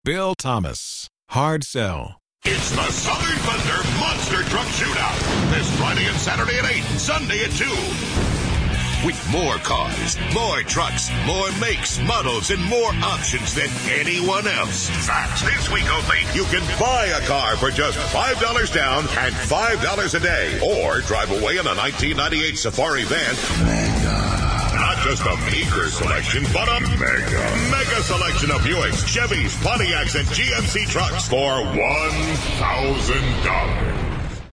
Bill Thomas. Hard sell. It's the Southern Thunder Monster Truck Shootout. This Friday and Saturday at 8, Sunday at 2. With more cars, more trucks, more makes, models, and more options than anyone else. That's this week only. You can buy a car for just $5 down and $5 a day. Or drive away in a 1998 Safari van. Not just a meager selection, but a mega selection of Buicks, Chevys, Pontiacs, and GMC trucks for $1,000.